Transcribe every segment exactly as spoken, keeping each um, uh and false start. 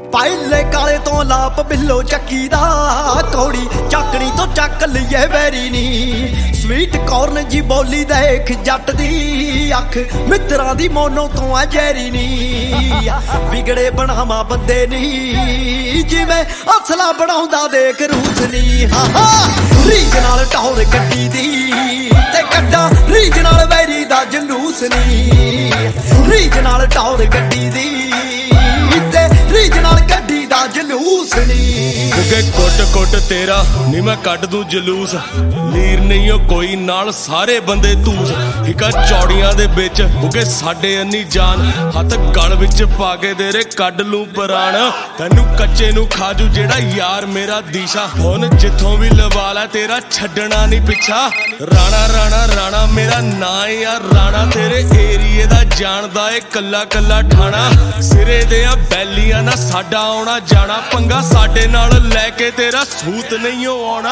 ਪਹਿਲੇ ਕਾਲੇ ਤੋਂ ਲਾਪ ਬਿੱਲੋ ਚੱਕੀ ਦਾ ਕੌੜੀ ਚੱਕਣੀ ਤੋਂ ਚੱਕ ਲਈਏ ਵੈਰੀ ਨੀ ਸਵੀਟ ਕਾਰਨ ਜੀ ਬੋਲੀ ਦੇਖ ਜੱਟ ਦੀ ਅੱਖ ਮਿੱਤਰਾਂ ਦੀ ਮੋਨੋ ਤੋਂ ਆ ਜੈਰੀ ਨੀ ਵਿਗੜੇ ਬਣਾਵਾ ਬੰਦੇ ਨੀ ਜਿਵੇਂ ਅਸਲਾ ਬਣਾਉਂਦਾ ਦੇਖ ਰੂਸ ਨੀ ਹਾ ਹਾ ਰੀਜ ਨਾਲ ਟੌਰ ਗੱਡੀ ਦੀ ਤੇ ਕੱਢਾਂ ਰੀਜ ਨਾਲ ਵੈਰੀ ਦਾ ਜਲੂਸ ਨੀ ਰੀਜ ਨਾਲ ਟੌਰ ਗੱਡੀ ਦੀ ਤੇ ਰੀਜ ਨਾਲ ਗੱਡੀ ਦਾ ਜਲੂਸ ਨੀ ਕਿ ਕੁੱਟ ਕੁੱਟ ਤੇਰਾ ਨੀ ਮੈਂ ਕੱਢ ਦੂੰ ਜਲੂਸ ਲੀਰ ਨਹੀਂ ਓ ਕੋਈ ਨਾਲ ਸਾਰੇ ਬੰਦੇ ਧੂਸ ਹਿਕਾ ਚੌੜੀਆਂ ਦੇ ਵਿੱਚ ਕਿ ਸਾਡੇ ਅੰਨੀ ਜਾਨ ਹੱਥ ਗਲ ਵਿੱਚ ਪਾ ਕੇ ਤੇਰੇ ਕੱਢ ਲੂੰ ਪ੍ਰਾਣ ਤੈਨੂੰ ਕੱਚੇ ਨੂੰ ਖਾਜੂ ਜਿਹੜਾ ਯਾਰ ਮੇਰਾ ਦੀਸ਼ਾ ਹੁਣ ਜਿੱਥੋਂ ਵੀ ਲਵਾ ਲੈ ਤੇਰਾ ਛੱਡਣਾ ਨਹੀਂ ਪਿੱਛਾ ਰਾਣਾ ਰਾਣਾ ਰਾਣਾ ਮੇਰਾ ਨਾਂ ਯਾਰ ਰਾਣਾ ਤੇਰੇ ਏਰੀਏ ਦਾ ਜਾਣਦਾ ਏ ਕੱਲਾ ਕੱਲਾ ਠਾਣਾ ਸਿਰੇ ਦੇ ਆ ਬੈਲੀਆਂ ਨਾ ਸਾਡਾ ਆਉਣਾ ਜਾਣਾ ਪੰਗਾ ਸਾਡੇ ਨਾਲ ਲੈ ਕੇ ਤੇਰਾ ਸੂਤ ਨਹੀਂ ਆਉਣਾ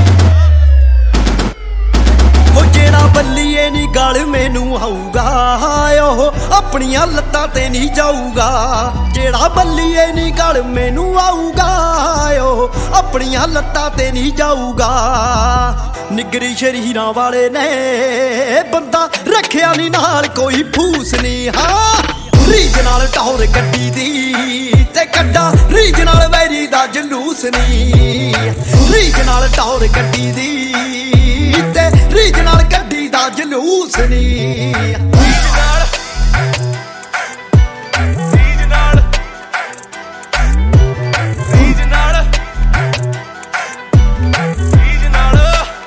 ਉਹ ਜਿਹੜਾ ਬੱਲੀਏ ਨੀ ਗਲ ਮੈਨੂੰ ਆਊਗਾ ਉਹ ਆਪਣੀਆਂ ਲੱਤਾਂ ਤੇ ਨਹੀਂ ਜਾਊਗਾ ਜਿਹੜਾ ਬੱਲੀਏ ਨੀ ਗਲ ਮੈਨੂੰ ਆਊਗਾ ਉਹ ਆਪਣੀਆਂ ਲੱਤਾਂ ਤੇ ਨਹੀਂ ਜਾਊਗਾ ਨਿਗਰੀ ਸ਼ਰੀਰਾਂ ਵਾਲੇ ਨੇ ਬੰਦਾ ਰੱਖਿਆ ਨੀ ਨਾਲ ਕੋਈ ਫੂਸ ਨਹੀਂ ਹਾਂ ਰੀਜ ਨਾਲ ਟੌਰ ਗੱਡੀ ਦੀ ਤੇ ਕੱਢਾਂ ਰੀਜ ਨਾਲ ਵੈਰੀ ਦਾ ਜਲੂਸ ਨੀ ਰੀਜ ਨਾਲ ਟੌਰ ਗੱਡੀ ਦੀ ਤੇ ਰੀਜ ਨਾਲ ਗੱਡੀ ਦਾ ਜਲੂਸ ਨੀ ਰੀਜ ਨਾਲ ਰੀਜ ਨਾਲ ਰੀਜ ਨਾਲ ਰੀਜ ਨਾਲ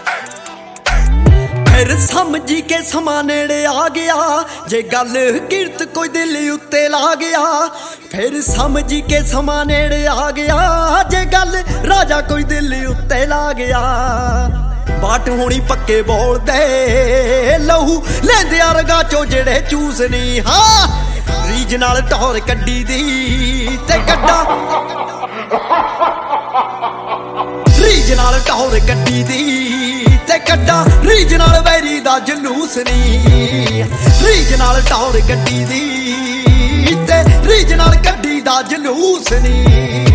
ਫਿਰ ਸਮਝੀ ਕੇ ਸਮਾਂ ਨੇੜੇ ਆ ਗਿਆ ਜੇ ਗੱਲ ਕਿਰਤ ਕੋਈ ਦਿਲ ਉੱਤੇ ਲਾ ਗਿਆ ਫਿਰ ਸਮਝੀ ਕੇ ਸਮਾਂ ਨੇੜੇ ਆ ਗਿਆ ਜੇ ਗੱਲ ਰਾਜਾ ਕੋਈ ਦਿਲ ਉੱਤੇ ਲਾ ਗਿਆ ਬਾਟ ਹੋਣੀ ਪੱਕੇ ਬੋਲਦੇ ਲਹੂ ਲੈਂਦੇ ਆ ਰਗਾ ਚੋਂ ਜਿਹੜੇ ਚੂਸ ਨਹੀਂ ਹਾਂ ਰੀਜ ਨਾਲ ਟੌਰ ਕੱਢੀ ਦੀ ਤੇ ਕੱਢਾਂ ਰੀਜ ਨਾਲ ਟੌਰ ਗੱਡੀ ਦੀ ਤੇ ਕੱਢਾਂ ਰੀਜ ਨਾਲ ਵੈਰੀ ਦਾ ਜਲੂਸ ਨੀ ਰੀਜ ਨਾਲ ਟੌਰ ਗੱਡੀ ਦੀ ਤੇ ਰੀਜ ਨਾਲ ਗੱਡੀ ਦਾ ਜਲੂਸ ਨੀ